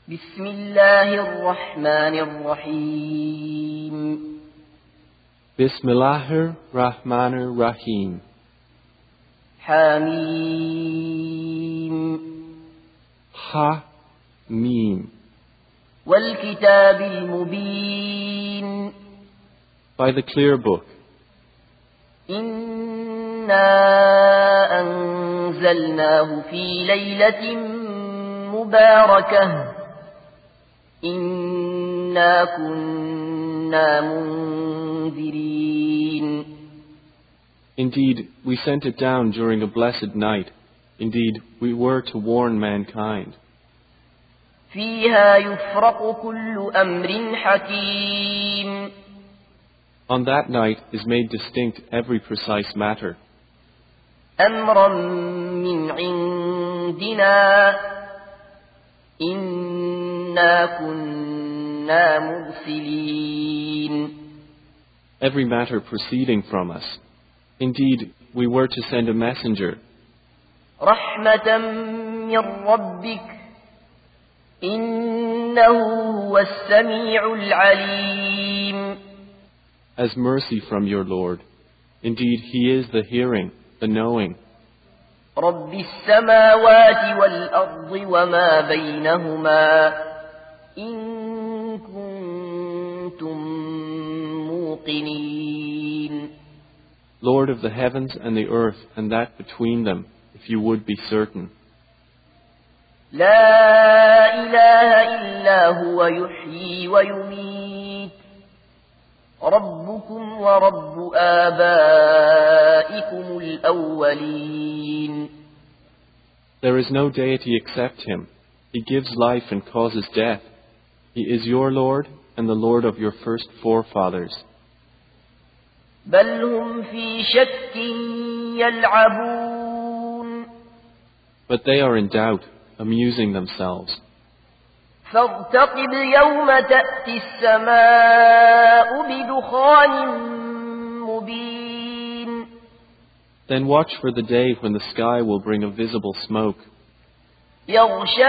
بسم الله الرحمن الرحيم Bismillahir Rahmanir Rahim. حميم Ha Mim. والكتاب المبين By the clear book. إنا أنزلناه في ليلة مباركة إنا كنا منذرين. Indeed, we sent it down during a blessed night. Indeed, we were to warn mankind. فيها يفرق كل أمر حكيم. On that night is made distinct every precise matter. أمرا من عندنا إنا كنا مرسلين. Every matter proceeding from us. Indeed, we were to send a messenger. رحمة من ربك إنه هو السميع العليم. As mercy from your Lord. Indeed, He is the hearing, the knowing. رب السماوات والأرض وما بينهما إن كنتم موقنين. Lord of the heavens and the earth and that between them, if you would be certain. لا إله إلا هو يحيي ويميت ربكم ورب آبائكم الأولين. There is no deity except Him. He gives life and causes death. He is your Lord and the Lord of your first forefathers. بل هم في شك يلعبون. But they are in doubt, amusing themselves. فارتقب يوم تأتي السماء بدخان مبين. Then watch for the day when the sky will bring a visible smoke. يغشى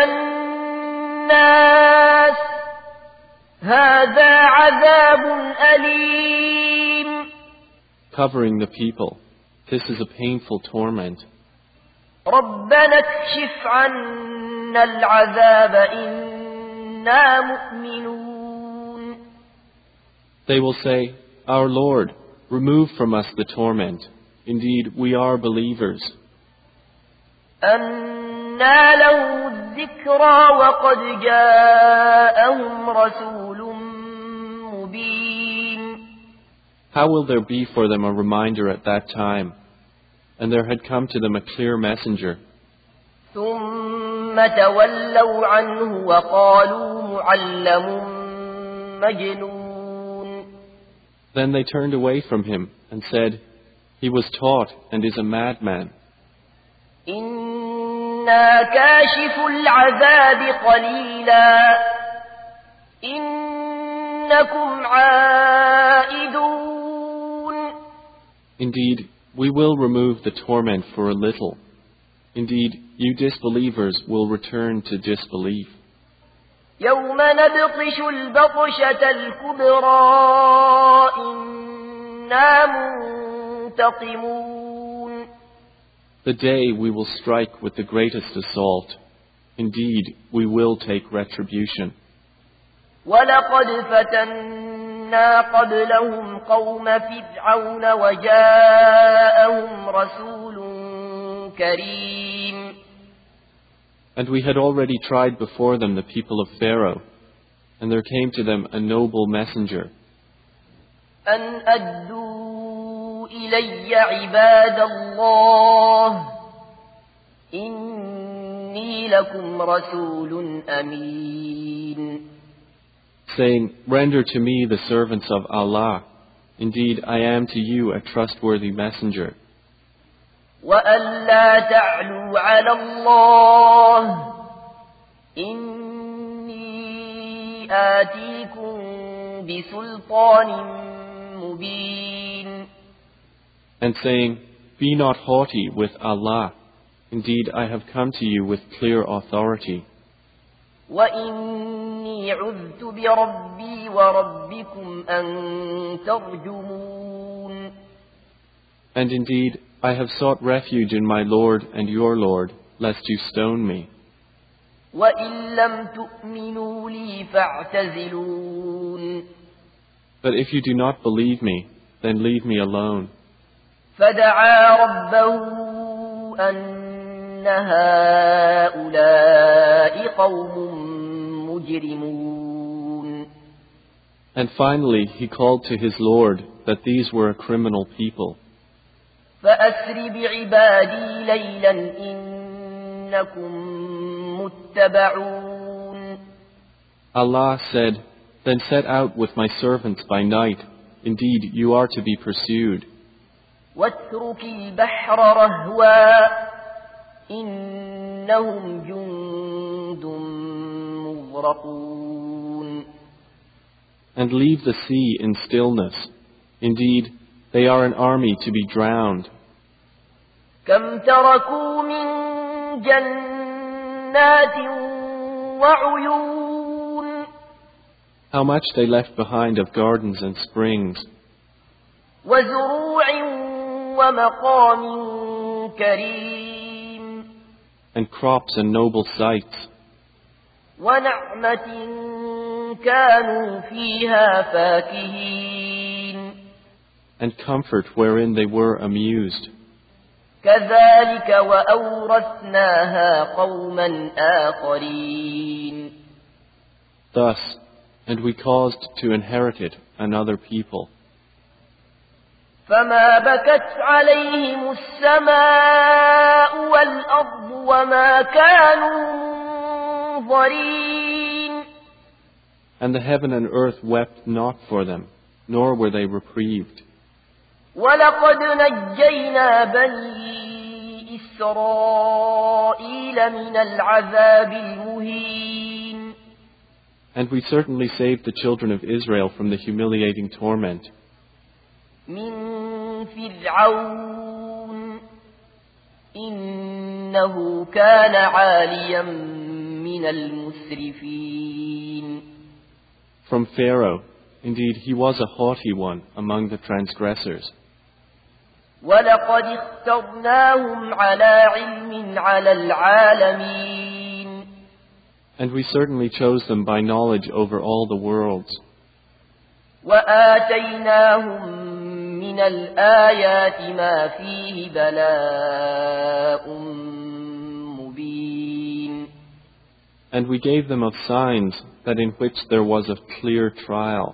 الناس هذا عذاب أليم. Covering the people. This is a painful torment. ربنا اكشف عنا العذاب إنا مؤمنون. They will say, Our Lord, remove from us the torment. Indeed, we are believers. أنى له الذكرى وقد جاءهم رسول مبين. How will there be for them a reminder at that time? And there had come to them a clear messenger. ثم تولوا عنه وقالوا معلم مجنون. Then they turned away from him and said, He was taught and is a madman. إنا كاشف العذاب قليلا إنكم عائدون. Indeed, we will remove the torment for a little. Indeed, you disbelievers will return to disbelief. يوم نبطش البطشة الكبرى إنا منتقمون. The day we will strike with the greatest assault. Indeed, we will take retribution. ولقد فتنا قبلهم قوم فرعون وجاءهم رسول كريم. And we had already tried before them the people of Pharaoh, and there came to them a noble messenger. أن أدوا إلي عباد الله إني لكم رسول أمين. Saying, Render to me the servants of Allah. Indeed, I am to you a trustworthy messenger. وأن لا تعلوا على الله إني آتيكم بسلطان مبين. And saying, Be not haughty with Allah. Indeed, I have come to you with clear authority. وإني عذت بربي وربكم أن ترجمون. And indeed, I have sought refuge in my Lord and your Lord, lest you stone me. وإن لم تؤمنوا لي فاعتزلون. But if you do not believe me, then leave me alone. فدعا ربه أن هؤلاء قوم مجرمون. And finally, he called to his Lord that these were a criminal people. فأسر بعبادي ليلا إنكم متبعون. Allah said, Then set out with my servants by night. Indeed, you are to be pursued. واترك البحر رهوا إنهم جند مغرقون. And leave the sea in stillness. Indeed, they are an army to be drowned. كم تركوا من جنات وعيون. How much they left behind of gardens and springs, وزروع ومقام كريم. and crops and noble sights, ونعمة كانوا فيها فاكهين. and comfort wherein they were amused. كذلك وأورثناها قوما آخرين. Thus, and we caused to inherit it another people. فما بكت عليهم السماء والأرض وما كانوا منظرين. And the heaven and earth wept not for them, nor were they reprieved. ولقد نجينا بني إسرائيل من العذاب المهين. And we certainly saved the children of Israel from the humiliating torment. من فرعون إنه كان عاليا من المسرفين. From Pharaoh, indeed he was a haughty one among the transgressors. ولقد اخترناهم على علم على العالمين. And we certainly chose them by knowledge over all the worlds. وآتيناهم من الآيات ما فيه بلاء مبين. And we gave them of signs that in which there was a clear trial.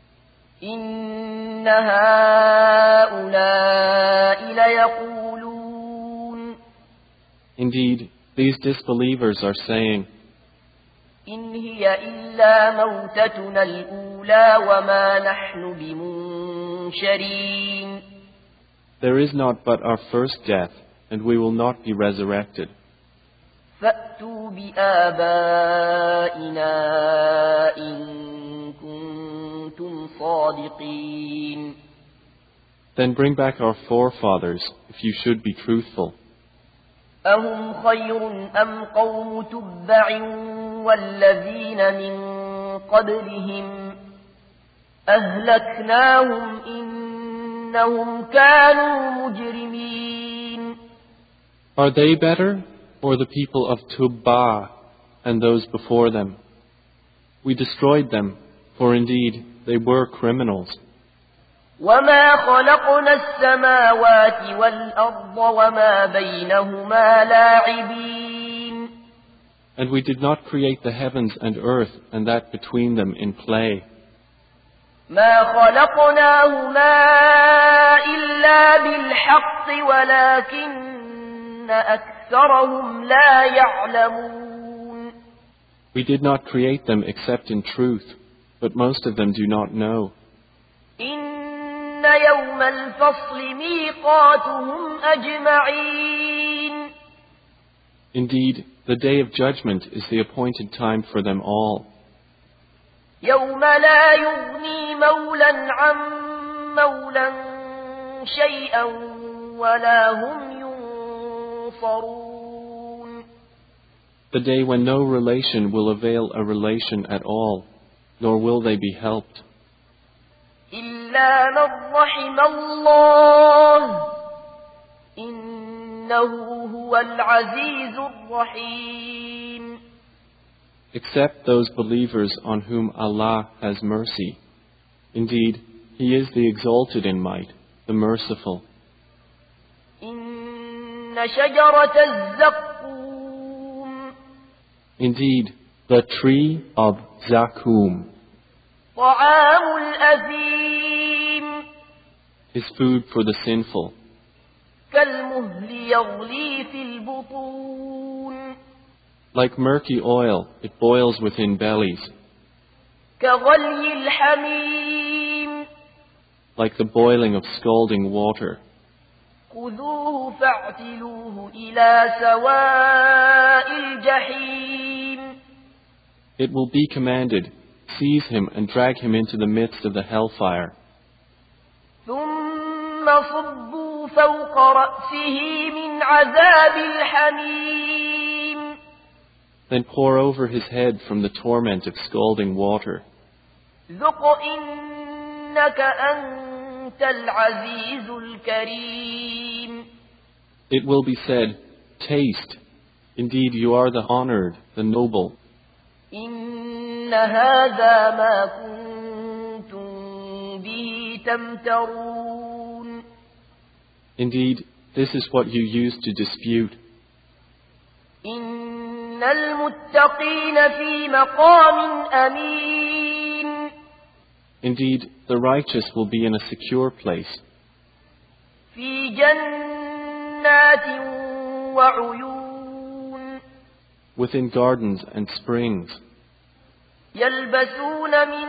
إن هؤلاء ليقولون. Indeed, these disbelievers are saying, إن هي إلا موتتنا الأولى وما نحن بمنشرين. There is not but our first death, and we will not be resurrected. فأتوا بآبائنا إن كنتم صادقين. Then bring back our forefathers, if you should be truthful. أهم خير أم قوم تبع والذين من قبلهم أهلكناهم إنهم كانوا مجرمين. Are they better, or the people of Tubba and those before them? We destroyed them, for indeed they were criminals. وما خلقنا السماوات والأرض وما بينهما لاعبين. And we did not create the heavens and earth and that between them in play. ما خلقناهما إلا بالحق ولكن أكثرهم لا يعلمون. We did not create them except in truth, but most of them do not know. إن يوم الفصل ميقاتهم أجمعين. Indeed, the day of judgment is the appointed time for them all. يوم لا يغني مولا عن مولا شيئا ولا هم ينصرون. The day when no relation will avail a relation at all, nor will they be helped. إلا من رحم الله إنه هو العزيز الرحيم. Except those believers on whom Allah has mercy. Indeed, He is the exalted in might, the merciful. إن شجرة الزقوم Indeed, the tree of Zakum طعام الأثيم is food for the sinful, كالمهل يغلي في البطون like murky oil, it boils within bellies, كغلي الحميم like the boiling of scalding water. خذوه فاعتلوه إلى سواء الجحيم. It will be commanded, seize him and drag him into the midst of the hellfire. ثم صبوا فوق رأسه من عذاب الحميم. Then pour over his head from the torment of scalding water. ذق إنك أنت العزيز الكريم. It will be said, taste. Indeed, you are the honored, the noble. إن هذا ما كنتم به تمترون. Indeed, this is what you used to dispute. إن المتقين في مقام أمين. Indeed, the righteous will be in a secure place. في جنات وعيون. Within gardens and springs. يلبسون من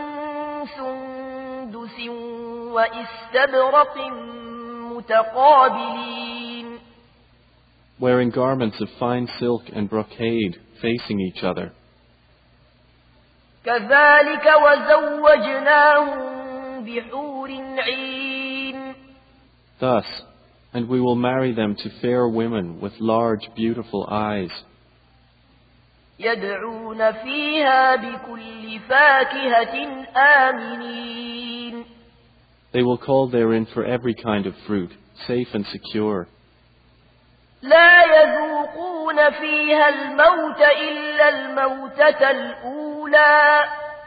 سندس وإستبرق متقابلين. Wearing garments of fine silk and brocade, facing each other. كذلك وزوجناهم بحور عين. Thus, and we will marry them to fair women with large, beautiful eyes. يدعون فيها بكل فاكهة آمنين. They will call therein for every kind of fruit, safe and secure. لا يذوقون فيها الموت إلا الموتة الأولى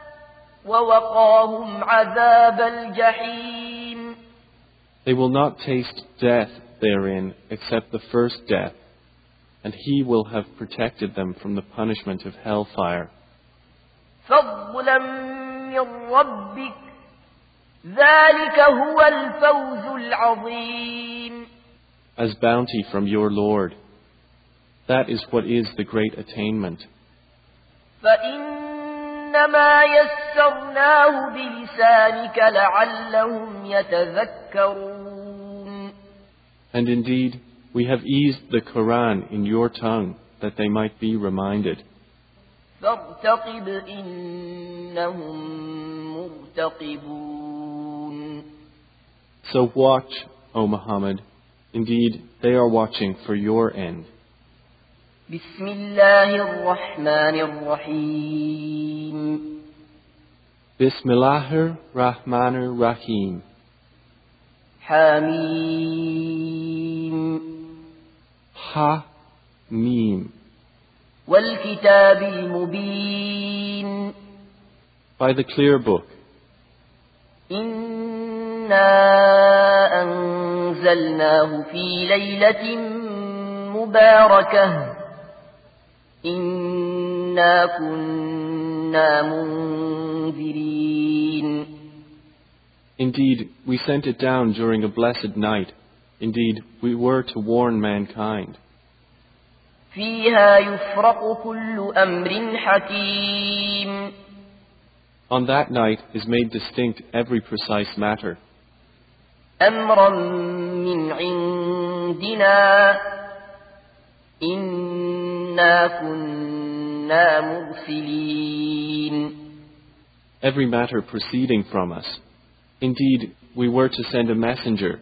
ووقاهم عذاب الجحيم. They will not taste death therein except the first death, and He will have protected them from the punishment of hellfire. فضلا من ربك ذلك هو الفوز العظيم. As bounty from your Lord. That is what is the great attainment. فإنما يسرناه بلسانك لعلهم يتذكرون. And indeed, we have eased the Quran in your tongue that they might be reminded. فارتقب إنهم مرتقبون. So watch, O Muhammad. Indeed, they are watching for your end. بسم الله الرحمن الرحيم. Bismillahir Rahmanir Rahim. حميم. Ha Mim. والكتاب المبين. By the clear book. إنا أنزلناه في ليلة مباركة إنا كنا منذرين. Indeed, we sent it down during a blessed night. Indeed, we were to warn mankind. فيها يفرق كل أمر حكيم. On that night is made distinct every precise matter. أمرا من عندنا إنا كنا مرسلين. Every matter proceeding from us. Indeed, we were to send a messenger.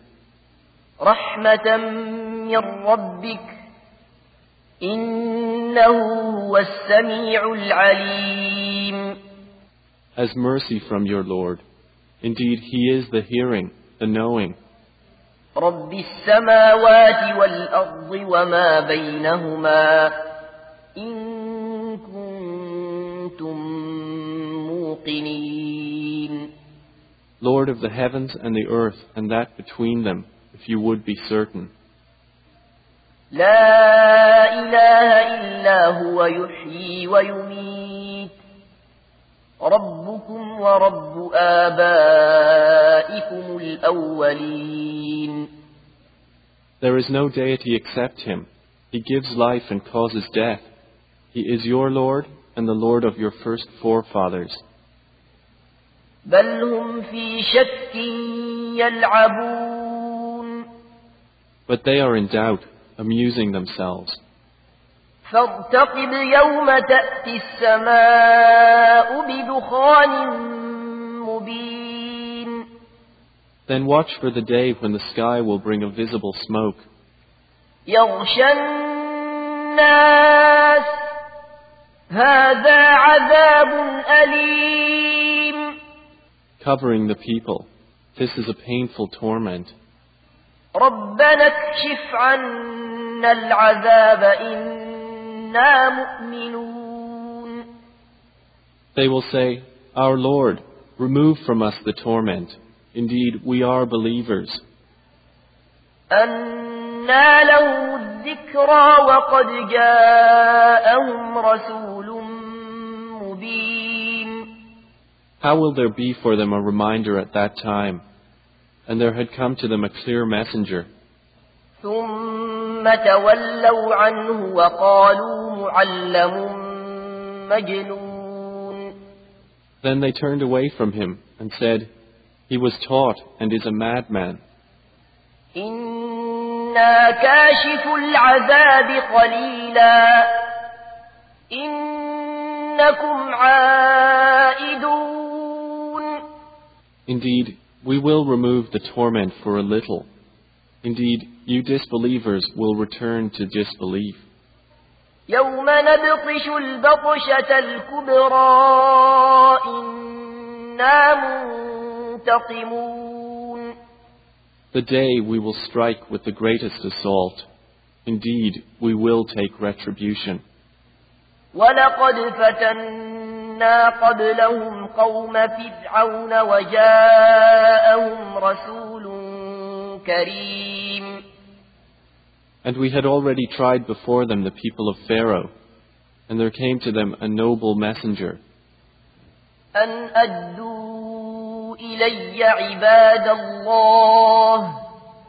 رحمة من ربك إنه هو وهو السميع العليم. As mercy from your Lord. Indeed, He is the hearing, the knowing. رب السماوات والأرض وما بينهما إن كنتم موقنين. Lord of the heavens and the earth and that between them, if you would be certain. لا إله إلا هو يحيي ويميت ربكم ورب آبائكم الأولين. There is no deity except Him. He gives life and causes death. He is your Lord and the Lord of your first forefathers. بل هم في شك يلعبون. But they are in doubt, amusing themselves. فارتقب يوم تأتي السماء بدخان مبين. Then watch for the day when the sky will bring a visible smoke. يغشى الناس هذا عذاب أليم. Covering the people. This is a painful torment. ربنا اكشف عنا العذاب إنا مؤمنون. They will say, Our Lord, remove from us the torment. Indeed, we are believers. أنى لهم الذكرى وقد جاءهم رسول مبين. How will there be for them a reminder at that time? And there had come to them a clear messenger. ثم تولوا عنه وقالوا معلم مجنون. Then they turned away from him and said, He was taught and is a madman. إنا كاشف العذاب قليلا إنكم عائدون. Indeed, we will remove the torment for a little. Indeed, you disbelievers will return to disbelief. يوم نبطش البطشة الكبرى إنا منتقمون. The day we will strike with the greatest assault. Indeed, we will take retribution. ولقد فتنا قبلهم قوم فرعون وجاءهم رسول كريم. And we had already tried before them the people of Pharaoh, and there came to them a noble messenger. أن أدوا إلي عباد الله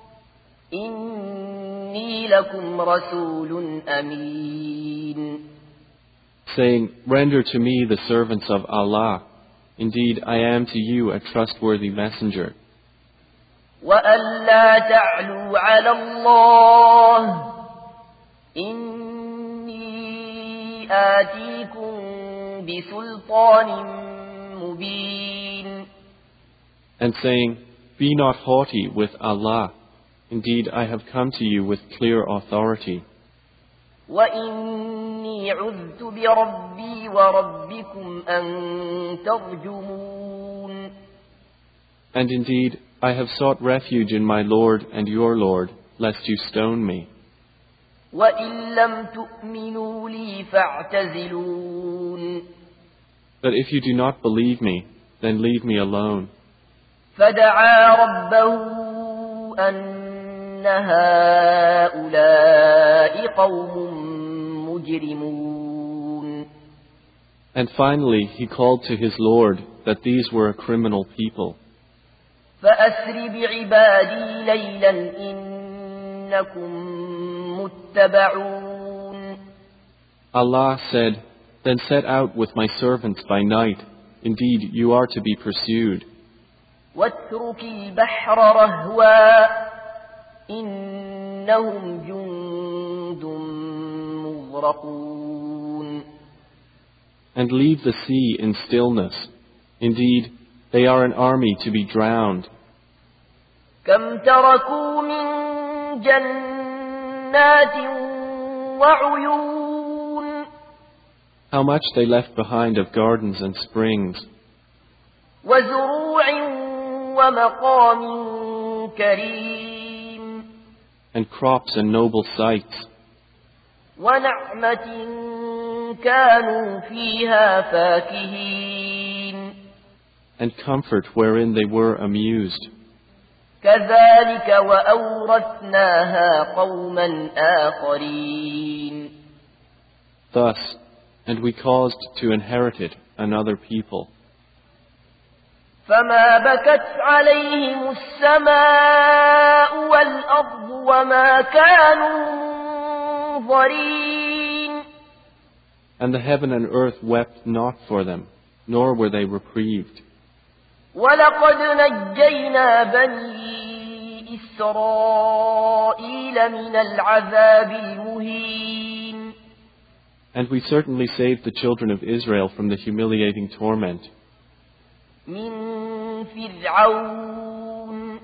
إني لكم رسول أمين. Saying, Render to me the servants of Allah. Indeed, I am to you a trustworthy messenger. وألا تعلوا على الله إني آتيكم بسلطان مبين. And saying, Be not haughty with Allah. Indeed, I have come to you with clear authority. وإني عذت بربي وربكم أن ترجمون. And indeed, I have sought refuge in my Lord and your Lord, lest you stone me. وإن لم تؤمنوا لي فاعتزلون. But if you do not believe me, then leave me alone. فدعا ربه أن هؤلاء قوم مجرمون. And finally, he called to his Lord that these were a criminal people. فأسر بعبادي ليلا إنكم متبعون. Allah said, Then set out with my servants by night. Indeed, you are to be pursued. واترك البحر رهوا إنهم جند مغرقون. And leave the sea in stillness. Indeed, they are an army to be drowned. كم تركوا من جنات وعيون. How much they left behind of gardens and springs, وزروع ومقام كريم and crops and noble sites, ونعمة كانوا فيها فاكهين and comfort wherein they were amused. كذلك وأورثناها قوما آخرين. Thus, and we caused to inherit it another people. فما بكت عليهم السماء والأرض وما كانوا منظرين. And the heaven and earth wept not for them, nor were they reprieved. ولقد نجينا بني إسرائيل من العذاب المهين. And we certainly saved the children of Israel from the humiliating torment من فرعون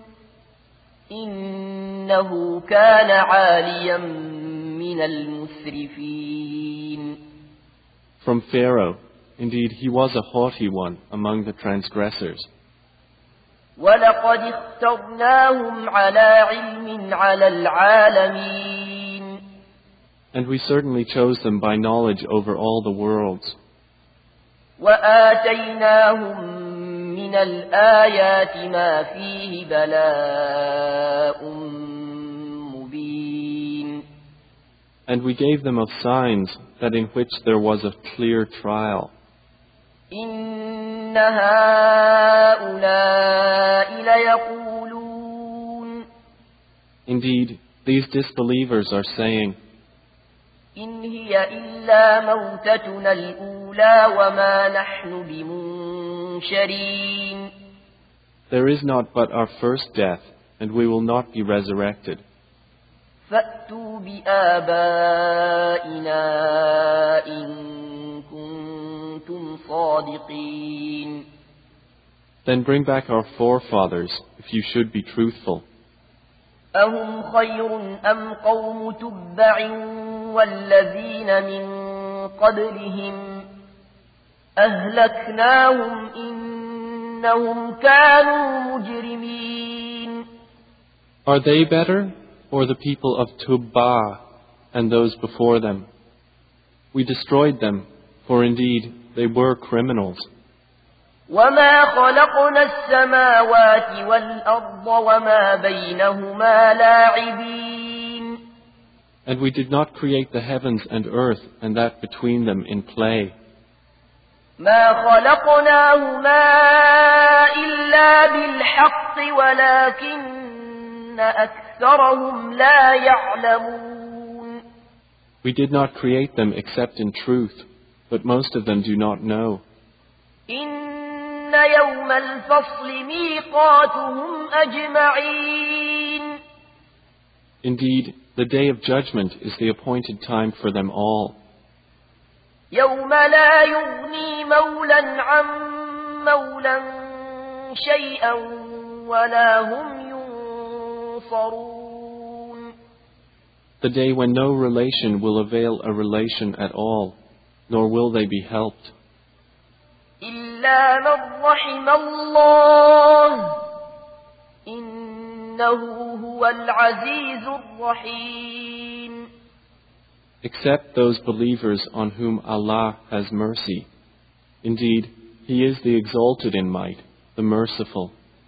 إنه كان عاليا من المسرفين. from Pharaoh. Indeed, he was a haughty one among the transgressors. ولقد اخترناهم على علم على العالمين. And we certainly chose them by knowledge over all the worlds. وآتيناهم من الآيات ما فيه بلاء مبين. And we gave them of signs that in which there was a clear trial. إن هؤلاء ليقولون. Indeed, these disbelievers are saying, إن هي إلا موتتنا الأولى وما نحن بمنشرين. there is not but our first death, and we will not be resurrected. فأتوا بآبائنا إن كنتم صادقين. Then bring back our forefathers, if you should be truthful. أهم خير أم قوم تبع والذين من قبلهم أهلكناهم إنهم كانوا مجرمين. Are they better, or the people of Tubba and those before them? We destroyed them, for indeed they were criminals. وما خلقنا السماوات والأرض وما بينهما لاعبين. And we did not create the heavens and earth and that between them in play. ما خلقناهما إلا بالحق ولكن أكثرهم لا يعلمون. We did not create them except in truth, but most of them do not know. إن يوم الفصل ميقاتهم أجمعين. Indeed, the day of judgment is the appointed time for them all. يوم لا يغني مولا عن مولا شيئا ولا هم ينصرون. The day when no relation will avail a relation at all, nor will they be helped. إلا من رحم الله إنه هو العزيز الرحيم. Except those believers on whom Allah has mercy. Indeed, He is the exalted in might, the merciful.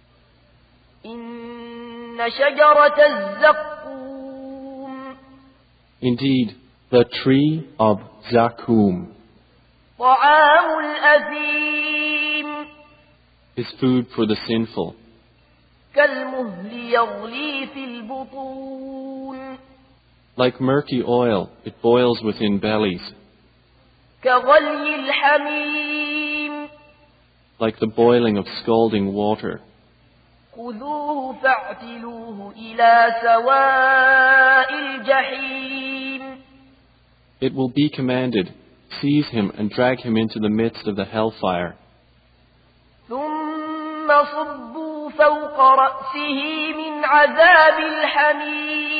إن شجرة الزقوم. Indeed, the tree of Zakum طعام الأثيم. is food for the sinful, كالمهل يغلي في البطون. like murky oil, it boils within bellies, كغلي الحميم. like the boiling of scalding water. خذوه فاعتلوه إلى سواء الجحيم. It will be commanded, seize him and drag him into the midst of the hellfire. ثم صبوا فوق رأسه من عذاب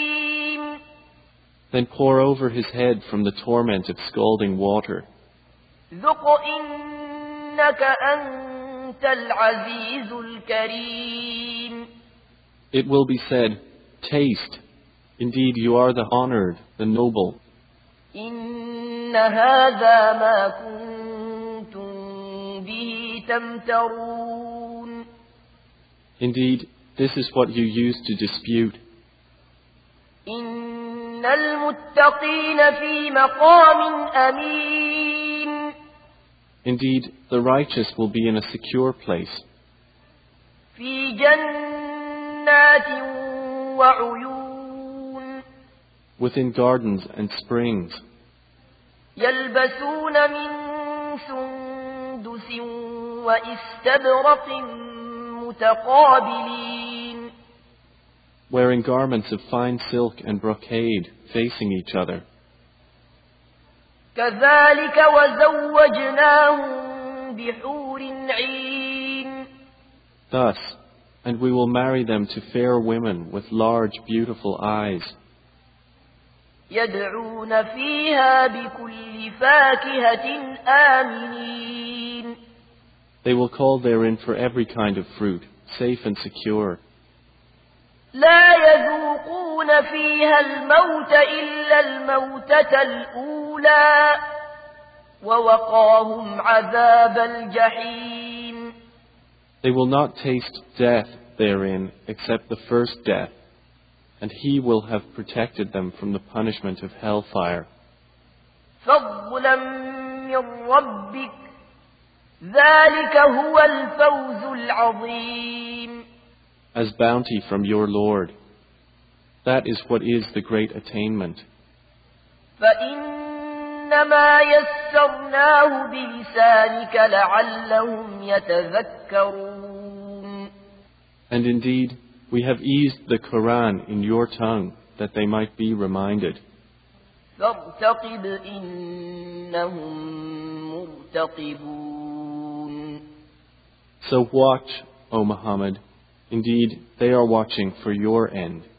الحميم. Then pour over his head from the torment of scalding water. ذق إنك أنت العزيز الكريم. It will be said, taste. Indeed, you are the honored, the noble. إن هذا ما كنتم به تمترون. Indeed, this is what you used to dispute. إن المتقين في مقام أمين. Indeed, the righteous will be in a secure place. في جنات وعيون. Within gardens and springs. يلبسون من سندس وإستبرق متقابلين. Wearing garments of fine silk and brocade, facing each other. كذلك وزوجناهم بحور عين. Thus, and we will marry them to fair women with large, beautiful eyes. يدعون فيها بكل فاكهة آمنين. They will call therein for every kind of fruit, safe and secure. لا يذوقون فيها الموت إلا الموتة الأولى ووقاهم عذاب الجحيم. They will not taste death therein except the first death, and He will have protected them from the punishment of hellfire. فضلا من ربك ذلك هو الفوز العظيم. As bounty from your Lord. That is what is the great attainment. فإنما يسرناه بلسانك لعلهم يتذكرون. And indeed, we have eased the Quran in your tongue that they might be reminded. فارتقب إنهم مرتقبون. So watch, O Muhammad. Indeed, they are watching for your end.